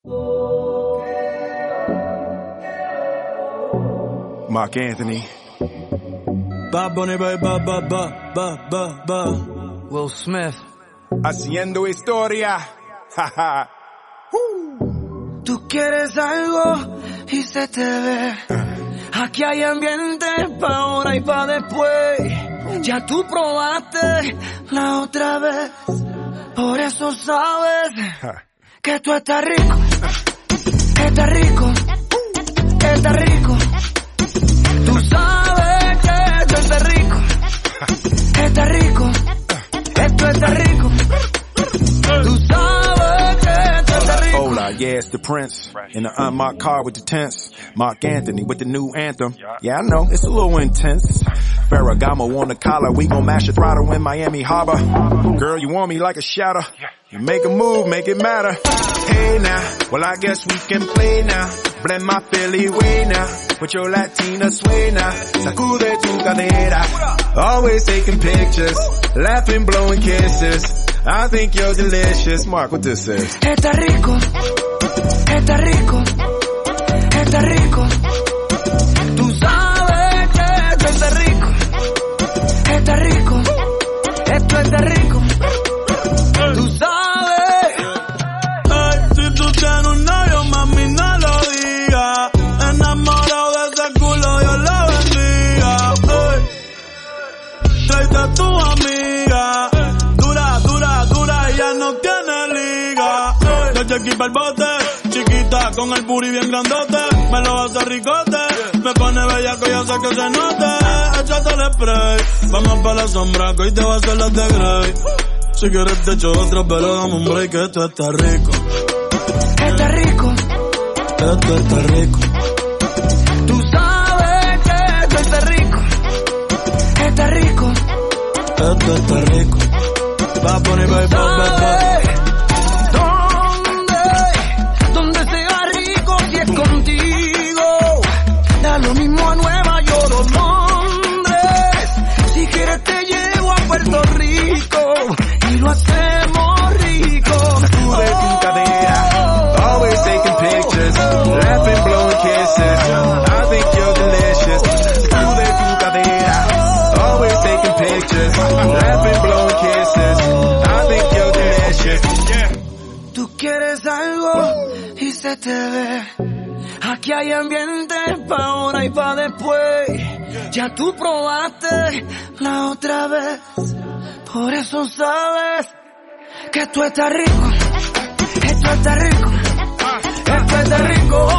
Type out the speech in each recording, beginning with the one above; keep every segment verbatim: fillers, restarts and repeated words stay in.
Mark Anthony. Bad Bunny, ba, ba, ba, ba, ba, ba, ba. Will Smith. Haciendo historia. Jaja. Tú quieres algo y se te ve. Aquí hay ambiente pa' ahora y pa' después. Ya tú probaste la otra vez. Por eso sabes que tú estás rico. Estás rico. Estás rico. Tú sabes que tú estás rico. Estás rico. Esto está rico. Tú sabes que tú estás rico. Hola, yeah, it's the Prince. In the unmarked car with the tents. Mark Anthony with the new anthem. Yeah, I know, it's a little intense. Ferragamo on the collar, we gon' mash a throttle in Miami Harbor. Girl, you want me like a shadow. You make a move, make it matter. Hey now, well I guess we can play now. Blend my Philly way now. With your Latina sway now. Sacude tu cadera. Always taking pictures. Laughing, blowing kisses. I think you're delicious. Mark, what this is. Está rico. Está rico. Está rico. Tú sabes que esto está rico. Está rico. Esto está rico. Tú sabes. Ay, si tú tienes un novio, mami, no lo digas. Enamorado de ese culo, Dios lo bendiga. Ay, tráete a tu amiga. Dura, dura, dura, ella no tiene liga. Desde aquí pa'l bote, chiquita, con el booty bien grandote. Me lo hace ricote, me pone bellaco y hace que se note. Échate el spray, vamos pa' la sombra, que hoy te va a hacer la de Grey. Si quieres te echo otro, pero dame un break, que esto está rico. Está rico. Esto está rico. Tú sabes que esto está rico. Está rico. Esto está rico. Va a poner, va, va, va, va. ¿Dónde? ¿Dónde sea rico si es contigo? Da lo mismo a Nueva York o Londres. Si quieres te llevo a Puerto Rico y lo hacemos rico. Sacude tu cadera. Always taking pictures. Laughing, blowing kisses. I think you're delicious. Sacude tu cadera. Always taking pictures. Laughing, blowing kisses. I think you're delicious. Tú quieres algo y se te ve. Aquí hay ambiente pa' ahora y pa' después. Ya tú probaste la otra vez. Por eso sabes que tú estás rico. Esto está rico. Esto está rico.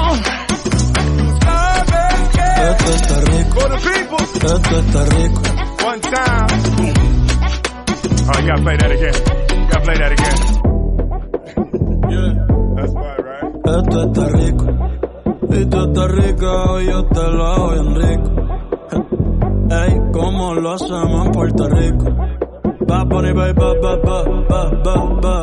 Esto está rico. For the people. Esto está rico. One time. Oh, you gotta play that again. You gotta play that again. Yeah. That's right, right? Esto está rico. Y tú estás rico y yo te lo hago bien rico. Ey, ¿cómo lo hacemos en Puerto Rico? Va a poner, ba, ba, ba, ba, ba, ba.